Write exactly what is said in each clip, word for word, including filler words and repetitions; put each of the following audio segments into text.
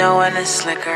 know when it's slicker.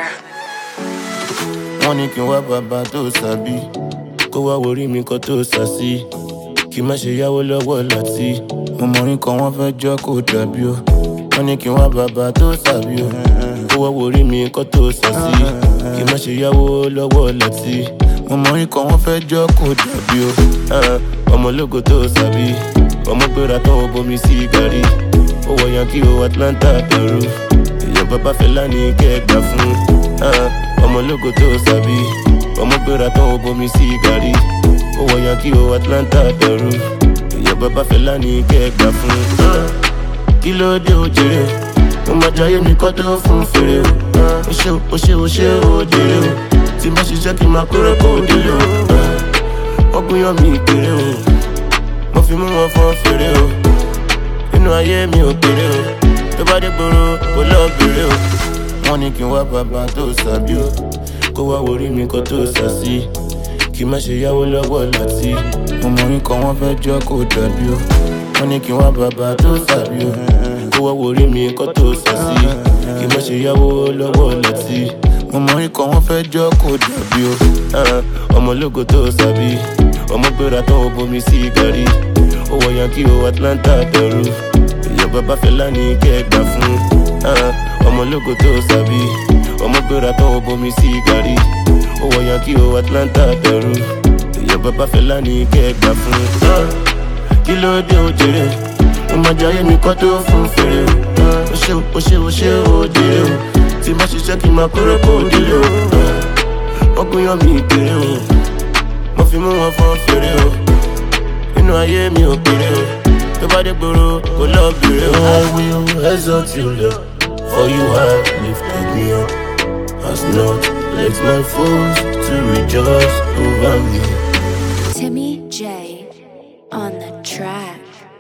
Wọ́n ní kí n wá bàbá tó sàbí, kó wá worí mi kan tó sàsí, kí má ṣe yáwó lọ́wọ́ láti. Mo mọ̀rin kan wọ́n fẹ́ jọ́ kó dàbí o. Wọ́n ní kí n wá bàbá tó sàbí o, kó wá worí mi kan tó sàsí, kí má ṣe yáwó lọ́wọ́ láti. Mo mọ̀rin kan wọ́n fẹ́ jọ́ kó dàbí o. Ọmọ ológo tó sàbí, ọmọ gbéra tán ó bomi sí gàrí. Ó wọ Yankee o Atlanta Peru, èèyàn bàbá Fẹlá ní kẹ́gbà fún. Ọmọ ológo tó sàbí, ọmọ gbéra tán ó bomi sí gàrí. Ó wọ Yankee o Atlanta Peru, èèyàn bàbá Fẹlá ní kẹ́gbà fún. Kí ló dé o jèrè o, mo máa jayé mi kọ́ tó fún fèrè o. Ó ṣe ó ṣe ó ṣe ó jèrè o, tí má ṣiṣẹ́ kí n máa kórè kó délé o. Wọ́n gúnyán mi kéré o, mo fi mú wọn fọ́n fèrè o. Inú ayé mi ò kéré o, tó bá dé gbòòrò kó lọ bèrè o. Wọ́n ní kí n wá bàbá tó sàbí o, kó wá worí mi kan tó sàsí, kí má ṣe yáwó lọ́wọ́ láti. Mo mọ̀rin kan wọ́n fẹ́ jọ́ kó dàbí o. Wọ́n ní kí n wá bàbá tó sàbí o, kó wá worí mi kan tó sàsí, kí má ṣe yáwó lọ́wọ́ láti. Mo mọ̀rin kan wọ́n fẹ́ jọ́ kó dàbí o. Ọmọ ológo tó sàbí, ọmọ gbéra tán ó bomi sí gàrí. Ó wọ Yankee o Atlanta Peru, èèyàn bàbá Fẹlá ní kẹ́gbà fún. Ọmọ ológo tó sàbí, ọmọ gbéra tán ó bomi sí gàrí. Ó wọ Yankee o Atlanta Peru, èèyàn bàbá Fẹlá ní kẹ́gbà fún. Kí ló dé o jèrè o, mo máa jayé mi kọ́ tó fún fèrè o. Ó ṣe ó ṣe ó ṣe ó jèrè o, tí má ṣiṣẹ́ kí n máa kórè kó délé o. Wọ́n gúnyán mi kéré o, mo fi mú wọn fọ́n fèrè o. Inú ayé mi ò kéré o, tó bá dé gbòòrò kó lọ bèrè o. I will exalt you, Lord, for you have lifted me up. Has not let my foes to rejoice over me. Timmy J on the track.